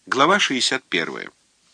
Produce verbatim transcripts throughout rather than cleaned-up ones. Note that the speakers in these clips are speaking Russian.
Глава шестьдесят первая.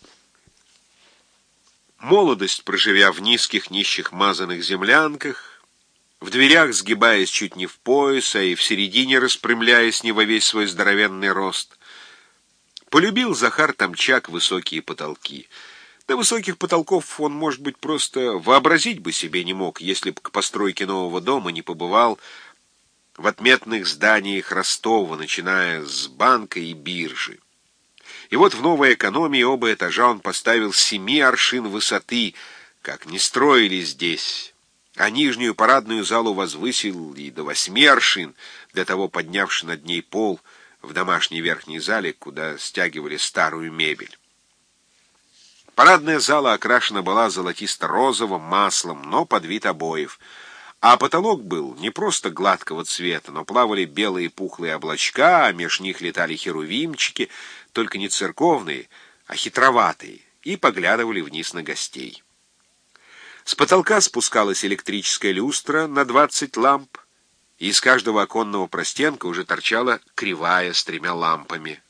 Молодость, проживя в низких, нищих, мазаных землянках, в дверях сгибаясь чуть не в пояс, а и в середине распрямляясь не во весь свой здоровенный рост, полюбил Захар Тамчак высокие потолки. До высоких потолков он, может быть, просто вообразить бы себе не мог, если бы к постройке нового дома не побывал в отметных зданиях Ростова, начиная с банка и биржи. И вот в новой экономии оба этажа он поставил семи аршин высоты, как не строили здесь, а нижнюю парадную залу возвысил и до восьми аршин, для того поднявши над ней пол в домашней верхней зале, куда стягивали старую мебель. Парадная зала окрашена была золотисто-розовым маслом, но под вид обоев, а потолок был не просто гладкого цвета, но плавали белые пухлые облачка, а меж них летали херувимчики, только не церковные, а хитроватые, и поглядывали вниз на гостей. С потолка спускалась электрическая люстра на двадцать ламп, и из каждого оконного простенка уже торчала кривая с тремя лампами.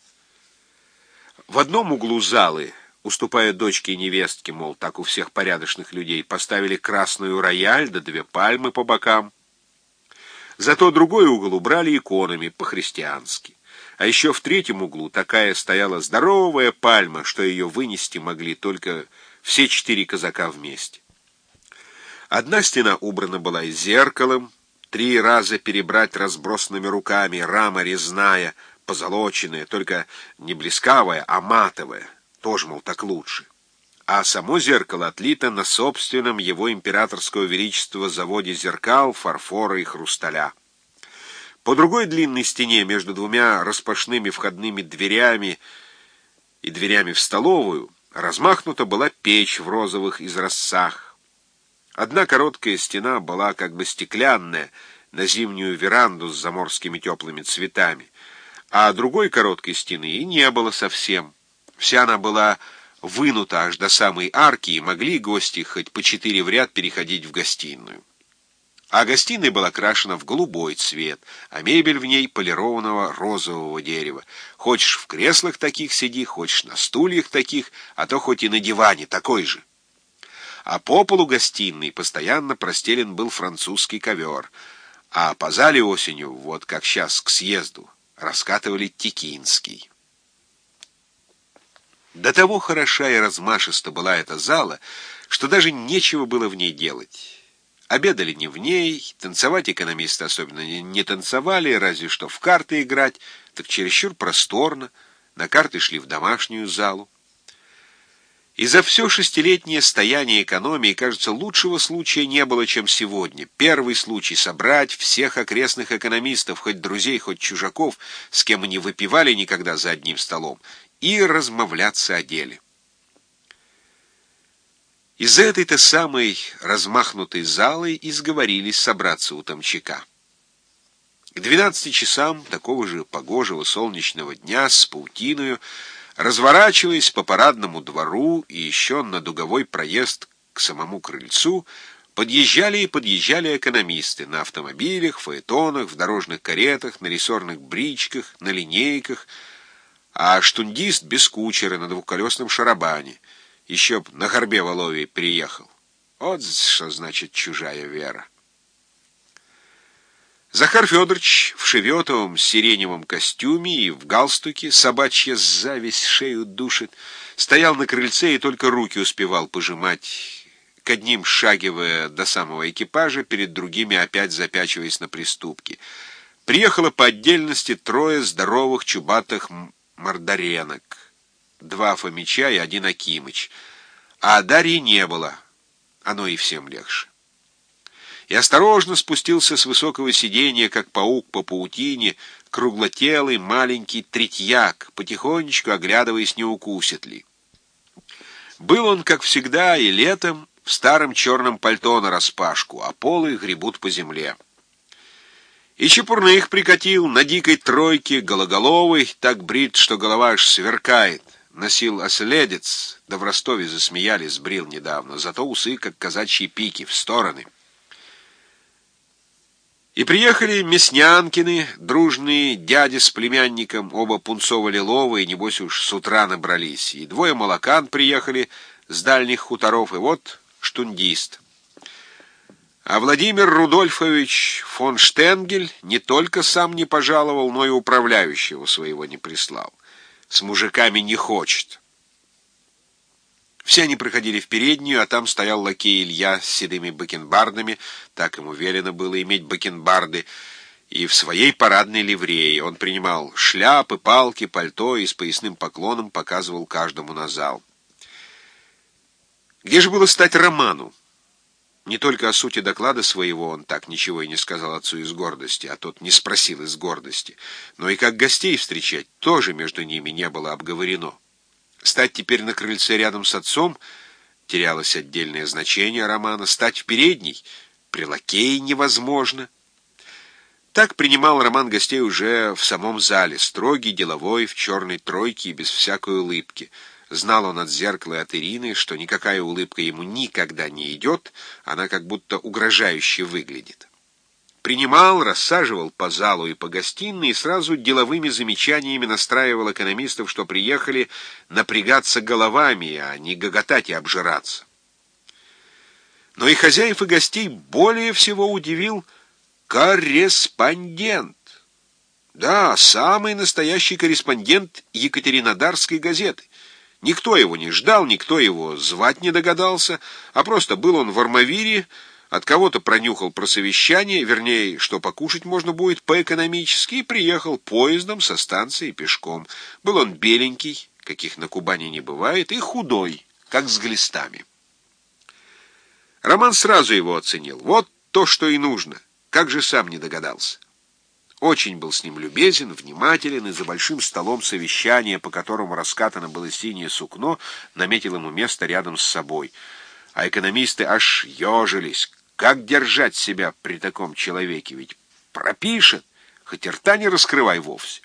В одном углу залы, уступая дочке и невестке, мол, так у всех порядочных людей, поставили красную рояль да две пальмы по бокам. Зато другой угол убрали иконами, по-христиански. А еще в третьем углу такая стояла здоровая пальма, что ее вынести могли только все четыре казака вместе. Одна стена убрана была и зеркалом, три раза перебрать разбросанными руками, рама резная, позолоченная, только не блескавая, а матовая. Тоже, мол, так лучше. А само зеркало отлито на собственном его императорского величества заводе зеркал, фарфора и хрусталя. По другой длинной стене между двумя распашными входными дверями и дверями в столовую размахнута была печь в розовых изразцах. Одна короткая стена была как бы стеклянная, на зимнюю веранду с заморскими теплыми цветами, а другой короткой стены и не было совсем. Вся она была вынута аж до самой арки, и могли гости хоть по четыре в ряд переходить в гостиную. А гостиная была крашена в голубой цвет, а мебель в ней полированного розового дерева. Хочешь в креслах таких сиди, хочешь на стульях таких, а то хоть и на диване такой же. А по полу гостиной постоянно простелен был французский ковер, а по зале осенью, вот как сейчас к съезду, раскатывали текинский. До того хороша и размашиста была эта зала, что даже нечего было в ней делать. Обедали не в ней, танцевать экономисты особенно не танцевали, разве что в карты играть, так чересчур просторно, на карты шли в домашнюю залу. И за все шестилетнее стояние экономии, кажется, лучшего случая не было, чем сегодня. Первый случай — собрать всех окрестных экономистов, хоть друзей, хоть чужаков, с кем они выпивали никогда за одним столом, и размовляться о деле. Из-за этой-то самой размахнутой залы и сговорились собраться у Тамчака. К двенадцати часам такого же погожего солнечного дня с паутиною, разворачиваясь по парадному двору и еще на дуговой проезд к самому крыльцу, подъезжали и подъезжали экономисты на автомобилях, фаэтонах, в дорожных каретах, на рессорных бричках, на линейках, а штундист без кучера на двухколесном шарабане. Еще б на горбе Воловьей приехал. Вот что значит чужая вера. Захар Федорович в шеветовом сиреневом костюме и в галстуке, собачья зависть шею душит, стоял на крыльце и только руки успевал пожимать, к одним шагивая до самого экипажа, перед другими опять запячиваясь на приступке. Приехало по отдельности трое здоровых чубатых мордаренок. Два Фомича и один Акимыч. А Дарьи не было. Оно и всем легче. И осторожно спустился с высокого сиденья, как паук по паутине, круглотелый маленький третьяк, потихонечку оглядываясь, не укусит ли. Был он, как всегда, и летом в старом черном пальто нараспашку, а полы гребут по земле. И Чепурных прикатил на дикой тройке, гологоловый, так брит, что голова аж сверкает. Носил оследец, да в Ростове засмеялись, сбрил недавно, зато усы, как казачьи пики, в стороны. И приехали Мяснянкины, дружные дяди с племянником, оба пунцово-лиловые, небось уж с утра набрались. И двое молокан приехали с дальних хуторов, и вот штундист. А Владимир Рудольфович фон Штенгель не только сам не пожаловал, но и управляющего своего не прислал. С мужиками не хочет. Все они проходили в переднюю, а там стоял лакей Илья с седыми бакенбардами, так ему велено было иметь бакенбарды, и в своей парадной ливрее. Он принимал шляпы, палки, пальто и с поясным поклоном показывал каждому на зал. Где же было стать Роману? Не только о сути доклада своего он так ничего и не сказал отцу из гордости, а тот не спросил из гордости, но и как гостей встречать тоже между ними не было обговорено. Стать теперь на крыльце рядом с отцом терялось отдельное значение романа, стать в передней при лакее невозможно. Так принимал Роман гостей уже в самом зале, строгий, деловой, в черной тройке и без всякой улыбки. Знал он от зеркала и от Ирины, что никакая улыбка ему никогда не идет, она как будто угрожающе выглядит. Принимал, рассаживал по залу и по гостиной и сразу деловыми замечаниями настраивал экономистов, что приехали напрягаться головами, а не гоготать и обжираться. Но и хозяев и гостей более всего удивил корреспондент. Да, самый настоящий корреспондент Екатеринодарской газеты. Никто его не ждал, никто его звать не догадался, а просто был он в Армавире, от кого-то пронюхал про совещание, вернее, что покушать можно будет по-экономически, и приехал поездом со станции пешком. Был он беленький, каких на Кубани не бывает, и худой, как с глистами. Роман сразу его оценил. Вот то, что и нужно. Как же сам не догадался. Очень был с ним любезен, внимателен, и за большим столом совещания, по которому раскатано было синее сукно, наметил ему место рядом с собой. А экономисты аж ежились. Как держать себя при таком человеке? Ведь пропишет, хоть рта не раскрывай вовсе.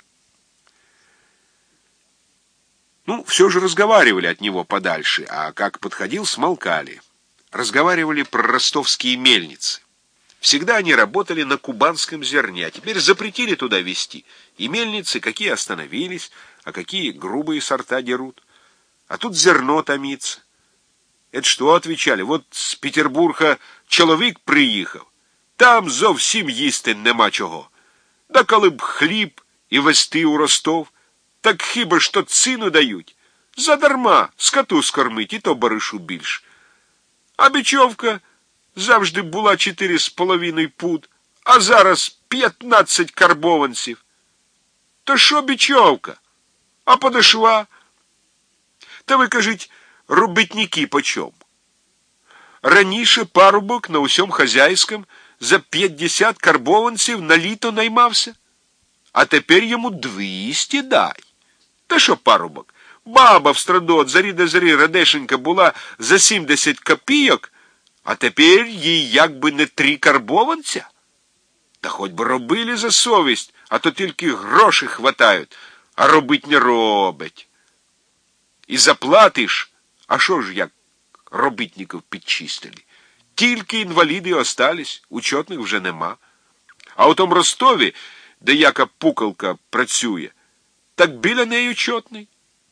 Ну, все же разговаривали от него подальше, а как подходил, смолкали. Разговаривали про ростовские мельницы. Всегда они работали на кубанском зерне, а теперь запретили туда везти. И мельницы какие остановились, а какие грубые сорта дерут. А тут зерно томится. Это что, отвечали, вот з Петербурга чоловік приїхав, там зовсім їсти нема чого. Да коли б хліб і везти у Ростов, так хіба ж то цину дають? Задарма, скоту скормить, і то баришу більш. А бічовка завжди була чотири з половиною пуд, а зараз п'ятнадцять карбованців. То що бічовка? А подошва? Та ви, кажіть, робітники почем? Раніше парубок на усьому хазяйському за п'ятдесят карбованців на літо наймався, а тепер йому двісті дай. Та що парубок? Баба в страду от зарі до зарі радешенька була за сімдесят копійок, а тепер їй якби не три карбованця. Та хоч би робили за совість, а то тільки гроші хватають, а робить не робить. І заплатиш, а що ж як робітників підчистили? Тільки інваліди остались, учетних вже нема. А у тому Ростові, де яка пукалка працює, так біля неї учетний.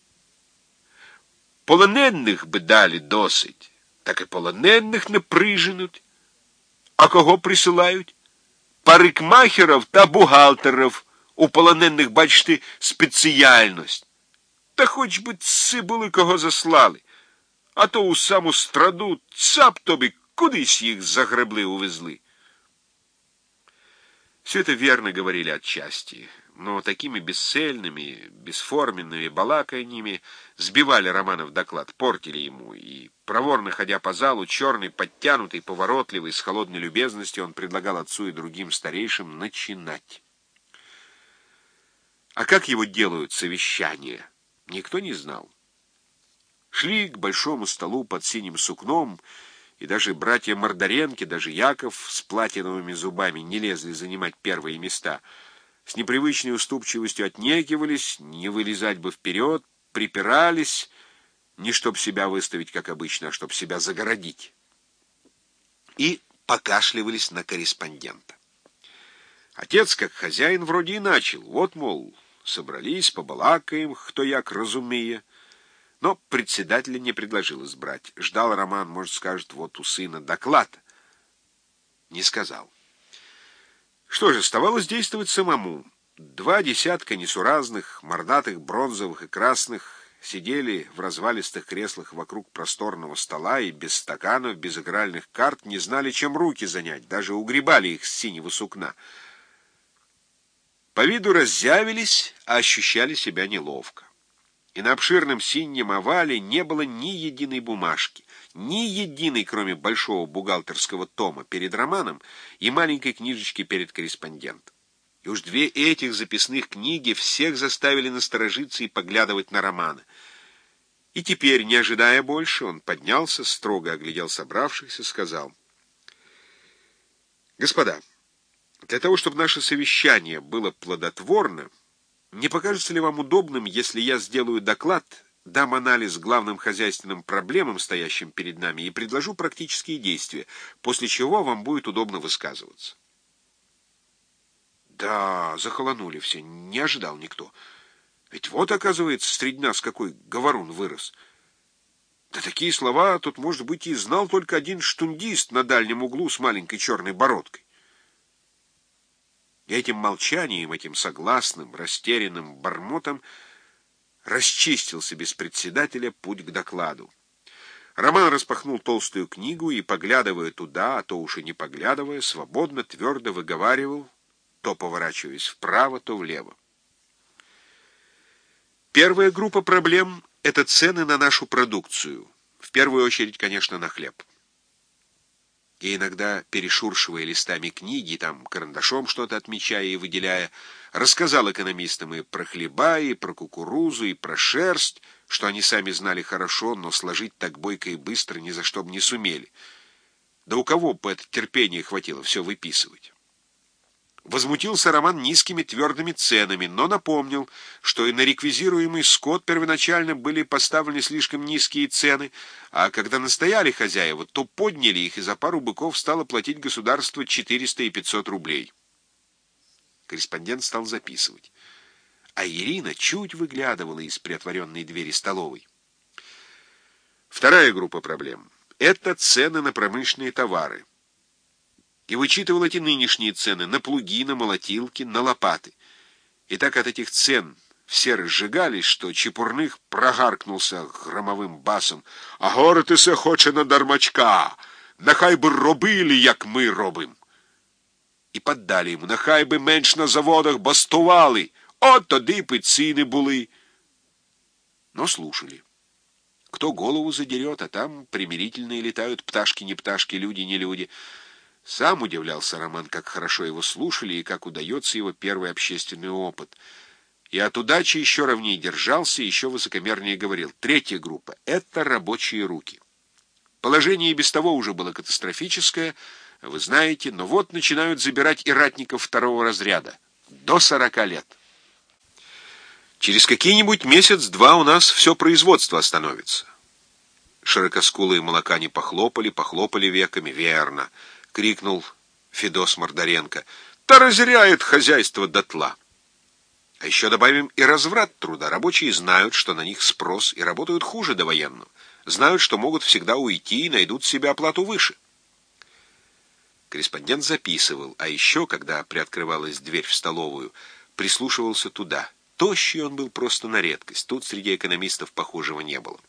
Полоненних би далі досить, так і полоненних не приженуть. А кого присилають? Парикмахерів та бухгалтерів. У полоненних, бачите, спеціальність. Та хоч би ці були кого заслали. А то у саму страду цап тобі кудись їх загребли, увезли. Все это верно говорили отчасти, но такими бесцельными, бесформенными балаканьями сбивали Романов доклад, портили ему, и, проворно ходя по залу, черный, подтянутый, поворотливый, с холодной любезностью, он предлагал отцу и другим старейшим начинать. А как его делают совещания, никто не знал. Шли к большому столу под синим сукном, и даже братья Мордоренки, даже Яков с платиновыми зубами не лезли занимать первые места. С непривычной уступчивостью отнекивались, не вылезать бы вперед, припирались, не чтоб себя выставить, как обычно, а чтоб себя загородить. И покашливались на корреспондента. Отец, как хозяин, вроде и начал. Вот, мол, собрались, побалакаем, кто як разумея. Но председателя не предложил избрать. Ждал Роман, может, скажет, вот у сына доклад. Не сказал. Что же, оставалось действовать самому. Два десятка несуразных, мордатых, бронзовых и красных сидели в развалистых креслах вокруг просторного стола и без стаканов, без игральных карт не знали, чем руки занять, даже угребали их с синего сукна. По виду раззявились, а ощущали себя неловко. И на обширном синем овале не было ни единой бумажки, ни единой, кроме большого бухгалтерского тома перед Романом и маленькой книжечки перед корреспондентом. И уж две этих записных книги всех заставили насторожиться и поглядывать на Романа. И теперь, не ожидая больше, он поднялся, строго оглядел собравшихся, сказал: «Господа, для того, чтобы наше совещание было плодотворно, не покажется ли вам удобным, если я сделаю доклад, дам анализ главным хозяйственным проблемам, стоящим перед нами, и предложу практические действия, после чего вам будет удобно высказываться?» Да, захолонули все, не ожидал никто. Ведь вот, оказывается, среди нас какой говорун вырос. Да такие слова тут, может быть, и знал только один штундист на дальнем углу с маленькой черной бородкой. И этим молчанием, этим согласным, растерянным бормотом расчистился без председателя путь к докладу. Роман распахнул толстую книгу и, поглядывая туда, а то уж и не поглядывая, свободно, твердо выговаривал, то поворачиваясь вправо, то влево. Первая группа проблем — это цены на нашу продукцию. В первую очередь, конечно, на хлеб. И иногда, перешуршивая листами книги, там карандашом что-то отмечая и выделяя, рассказал экономистам и про хлеба, и про кукурузу, и про шерсть, что они сами знали хорошо, но сложить так бойко и быстро ни за что бы не сумели. Да у кого бы это терпения хватило все выписывать? Возмутился Роман низкими твердыми ценами, но напомнил, что и на реквизируемый скот первоначально были поставлены слишком низкие цены, а когда настояли хозяева, то подняли их, и за пару быков стало платить государство четыреста и пятьсот рублей. Корреспондент стал записывать, а Ирина чуть выглядывала из приотворенной двери столовой. Вторая группа проблем — это цены на промышленные товары. И вычитывал эти нынешние цены на плуги, на молотилки, на лопаты. И так от этих цен все разжигались, что Чепурных прогаркнулся громовым басом: «А город ісе хоче на дармачка! Нехай би робили, як ми робим!» І поддали йому: «Нехай би менш на заводах бастували! От тоді б і ціни були!» Но слушали. Кто голову задерет, а там примирительные летают пташки не пташки, люди не люди. Сам удивлялся Роман, как хорошо его слушали и как удается его первый общественный опыт. И от удачи еще ровнее держался, еще высокомернее говорил. Третья группа — это рабочие руки. Положение и без того уже было катастрофическое, вы знаете, но вот начинают забирать и ратников второго разряда. До сорока лет. Через какие-нибудь месяц-два у нас все производство остановится. Широкоскулые молокане похлопали, похлопали веками. Верно. — крикнул Федос Мордоренко. — «Та разоряет хозяйство дотла». А еще добавим и разврат труда. Рабочие знают, что на них спрос, и работают хуже довоенного. Знают, что могут всегда уйти и найдут себе оплату выше. Корреспондент записывал, а еще, когда приоткрывалась дверь в столовую, прислушивался туда. Тощий он был просто на редкость. Тут среди экономистов похожего не было.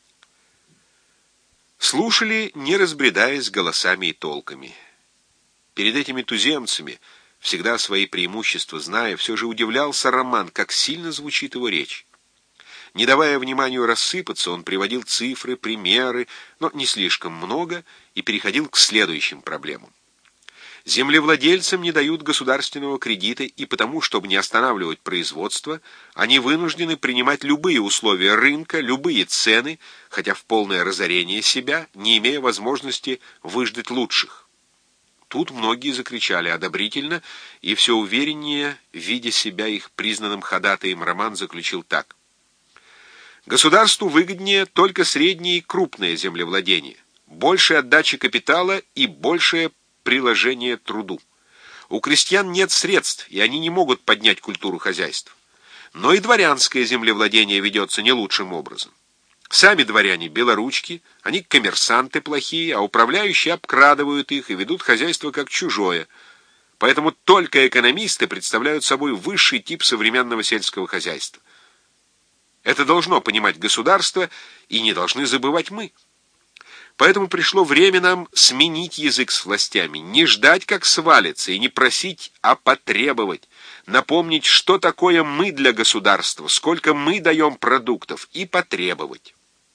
Слушали, не разбредаясь голосами и толками. Перед этими туземцами, всегда свои преимущества зная, все же удивлялся Роман, как сильно звучит его речь. Не давая вниманию рассыпаться, он приводил цифры, примеры, но не слишком много, и переходил к следующим проблемам. Землевладельцам не дают государственного кредита, и потому, чтобы не останавливать производство, они вынуждены принимать любые условия рынка, любые цены, хотя в полное разорение себя, не имея возможности выждать лучших. Тут многие закричали одобрительно, и все увереннее, видя себя их признанным ходатаем, Роман заключил так. Государству выгоднее только среднее и крупное землевладение, большая отдача капитала и большее приложение труду. У крестьян нет средств, и они не могут поднять культуру хозяйства. Но и дворянское землевладение ведется не лучшим образом. Сами дворяне белоручки, они коммерсанты плохие, а управляющие обкрадывают их и ведут хозяйство как чужое. Поэтому только экономисты представляют собой высший тип современного сельского хозяйства. Это должно понимать государство, и не должны забывать мы. Поэтому пришло время нам сменить язык с властями, не ждать, как свалится, и не просить, а потребовать, напомнить, что такое мы для государства, сколько мы даем продуктов, и потребовать.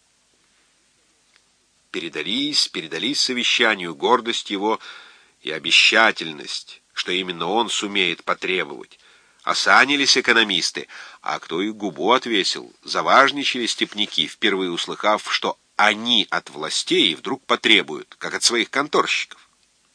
Передались, передались совещанию гордость его и обещательность, что именно он сумеет потребовать. Осанились экономисты, а кто и губу отвесил, заважничали степняки, впервые услыхав, что они от властей вдруг потребуют, как от своих конторщиков.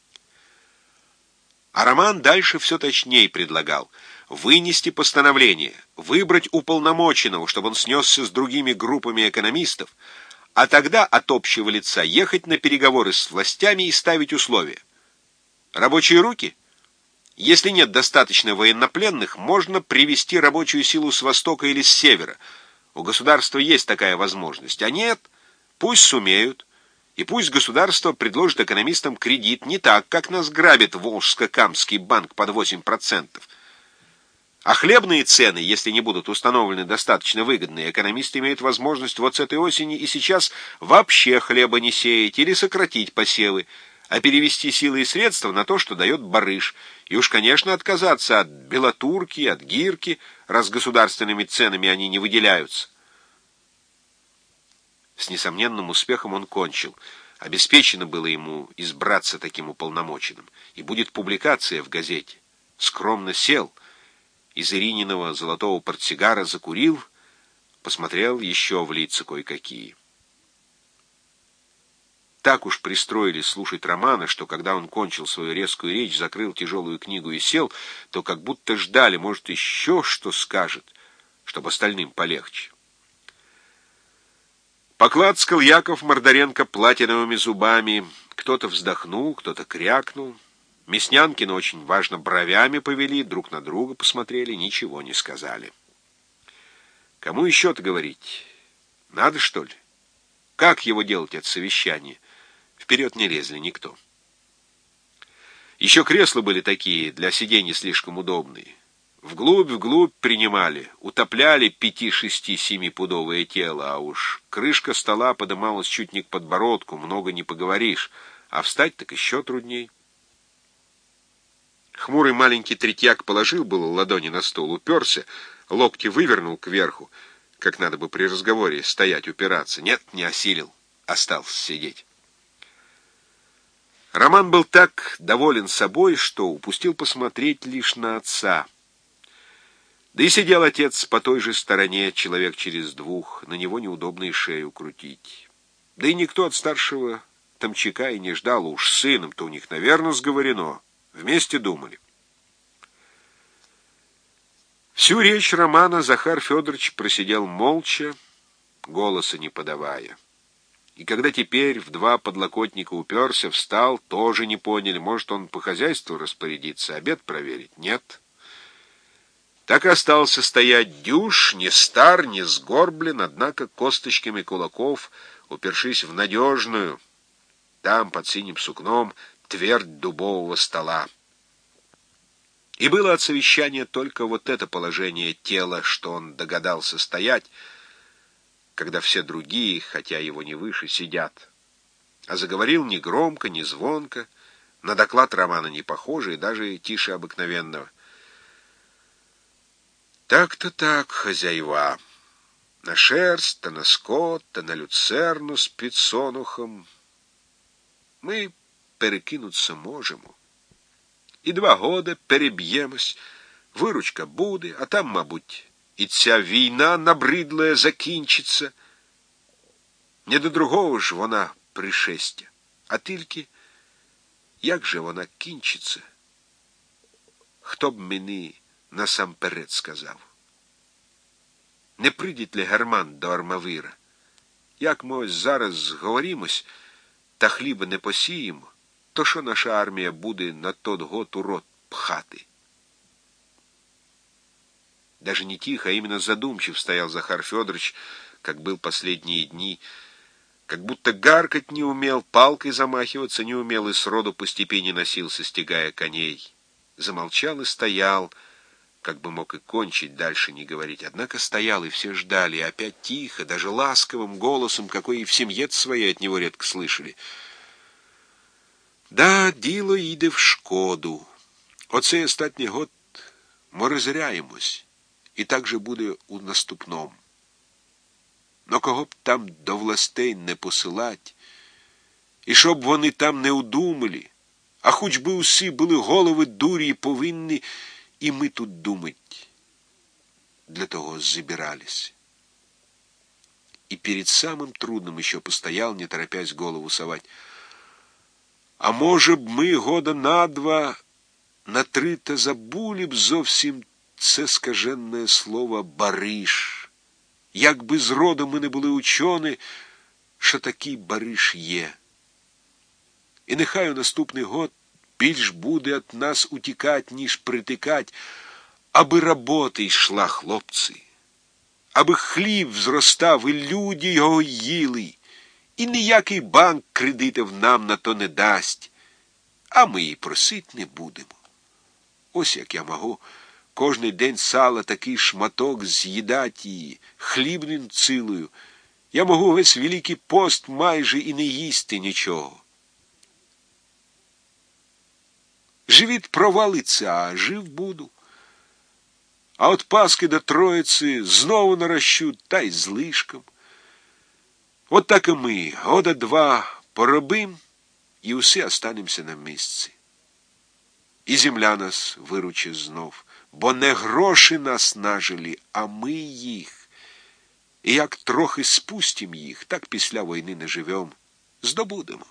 А Роман дальше все точнее предлагал вынести постановление, выбрать уполномоченного, чтобы он снесся с другими группами экономистов, а тогда от общего лица ехать на переговоры с властями и ставить условия. Рабочие руки? Если нет достаточно военнопленных, можно привести рабочую силу с востока или с севера. У государства есть такая возможность. А нет, пусть сумеют. И пусть государство предложит экономистам кредит не так, как нас грабит Волжско-Камский банк под восемь процентов. А хлебные цены, если не будут установлены достаточно выгодные, экономисты имеют возможность вот с этой осени и сейчас вообще хлеба не сеять или сократить посевы, а перевести силы и средства на то, что дает барыш, и уж, конечно, отказаться от белотурки, от гирки, раз государственными ценами они не выделяются. С несомненным успехом он кончил. Обеспечено было ему избраться таким уполномоченным, и будет публикация в газете. Скромно сел, из Ирининого золотого портсигара закурил, посмотрел еще в лица кое-какие. Так уж пристроились слушать Романа, что когда он кончил свою резкую речь, закрыл тяжелую книгу и сел, то как будто ждали, может, еще что скажет, чтобы остальным полегче. Поклацкал Яков Мордоренко платиновыми зубами. Кто-то вздохнул, кто-то крякнул. Мяснянкины очень важно бровями повели, друг на друга посмотрели, ничего не сказали. Кому еще-то говорить? Надо, что ли? Как его делать от совещания? Вперед не лезли никто. Еще кресла были такие, для сидения слишком удобные. Вглубь-вглубь принимали, утопляли пяти-шести-семипудовое тело, а уж крышка стола подымалась чуть не к подбородку, много не поговоришь, а встать так еще трудней. Хмурый маленький третьяк положил было ладони на стол, уперся, локти вывернул кверху, как надо бы при разговоре стоять, упираться. Нет, не осилил, остался сидеть. Роман был так доволен собой, что упустил посмотреть лишь на отца. Да и сидел отец по той же стороне, человек через двух, на него неудобно и шею крутить. Да и никто от старшего Томчака и не ждал, уж с сыном-то у них, наверное, сговорено. Вместе думали. Всю речь Романа Захар Федорович просидел молча, голоса не подавая. И когда теперь в два подлокотника уперся, встал, тоже не поняли, может, он по хозяйству распорядиться, обед проверить? Нет. Так и остался стоять дюж, не стар, не сгорблен, однако косточками кулаков, упершись в надежную, там, под синим сукном, твердь дубового стола. И было от совещания только вот это положение тела, что он догадался стоять, когда все другие, хотя его не выше, сидят. А заговорил не громко, не звонко, на доклад Романа не похоже и даже тише обыкновенного. Так-то так, хозяева, на шерсть, то на скот, то на люцерну з підсонухом ми перекинуться можемо. І два года переб'ємось, виручка буде, а там, мабуть, і ця війна набридлая закінчиться. Не до другого ж вона пришестя, а тільки як же вона кінчиться, хто б мені насамперед сказав. Не прийдіть ли Герман до Армавира? Як ми ось зараз зговорімось, та хліба не посіємо, то що наша армія буде на тот год урод пхаты. Даже не тихо, а именно задумчив стоял Захар Федорович, как был последние дни, как будто гаркать не умел, палкой замахиваться не умел и сроду по степи носился, стегая коней. Замолчал и стоял, как бы мог и кончить, дальше не говорить. Однако стоял, и все ждали, и опять тихо, даже ласковым голосом, какой и в семье своей от него редко слышали. Да, діло йде в шкоду. Оцей остатній год ми розряємось, і так же буде у наступному. Но кого б там до властей не посилать, і щоб вони там не удумали, а хоч би усі були голови дурі і повинні, і ми тут думать, для того забирались. И перед самым трудным еще постоял, не торопясь голову совать. А може б ми года на два, на три та забули б зовсім це скаженне слово «бариш». Як би зроду ми не були учені, що такий бариш є. І нехай у наступний год більш буде від нас утікать, ніж притикать, аби робота йшла, хлопці, аби хліб зростав і люди його їли, і ніякий банк кредитів нам на то не дасть, а ми і просить не будемо. Ось як я можу кожний день сала такий шматок з'їдати її, хлібним цілою. Я можу весь Великий пост майже і не їсти нічого. Живіт провалиться, а жив буду. А от Пасхи до Троїці знову нарощу, та й злишком. От так і ми, года два поробим, і усі останемося на місці. І земля нас виручить знов, бо не гроші нас нажили, а ми їх. І як трохи спустим їх, так після війни не живем, здобудемо.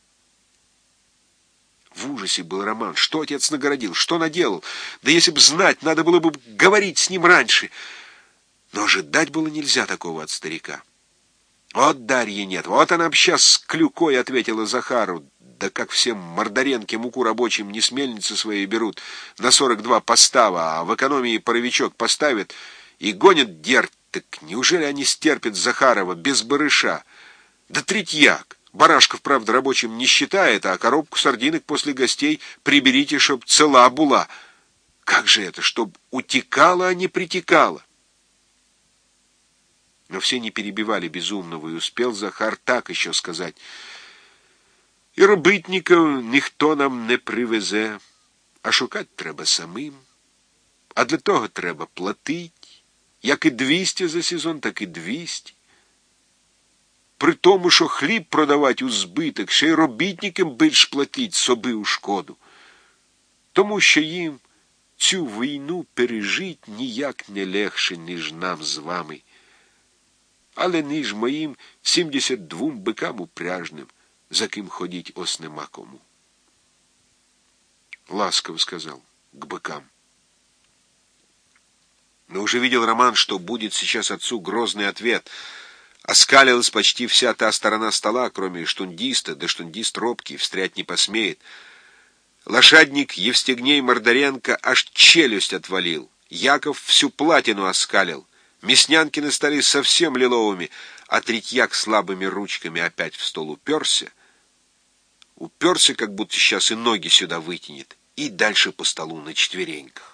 В ужасе был Роман. Что отец нагородил? Что наделал? Да если б знать, надо было бы говорить с ним раньше. Но ожидать было нельзя такого от старика. Вот Дарьи нет. Вот она б сейчас с клюкой ответила Захару. Да как все мордоренки муку рабочим не с мельницы своей берут на сорок два постава, а в экономии паровичок поставят и гонят дерть. Так неужели они стерпят Захарова без барыша? Да третьяк. Барашков, правда, рабочим не считает, а коробку сардинок после гостей приберите, чтоб цела была. Как же это, чтоб утекала, а не притекала? Но все не перебивали безумного, и успел Захар так еще сказать. І робітників ніхто нам не привезе, а шукати треба самим. А для того треба платити, як і двісті за сезон, так і двісті. При тому, що хліб продавати у збиток, ще й робітникам більш платить собі у шкоду. Тому що їм цю війну пережить ніяк не легше, ніж нам з вами. Але ніж моїм сімдесят двом бикам упряжним, за ким ходить ось нема кому. Ласково сказал к быкам. Но уже видел Роман, что будет сейчас отцу грозный ответ. Оскалилась почти вся та сторона стола, кроме штундиста, да штундист робкий, встрять не посмеет. Лошадник Евстигней Мордоренко аж челюсть отвалил. Яков всю платину оскалил. Мяснянкины стали совсем лиловыми, а третьяк слабыми ручками опять в стол уперся. Уперся, как будто сейчас и ноги сюда вытянет, и дальше по столу на четвереньках.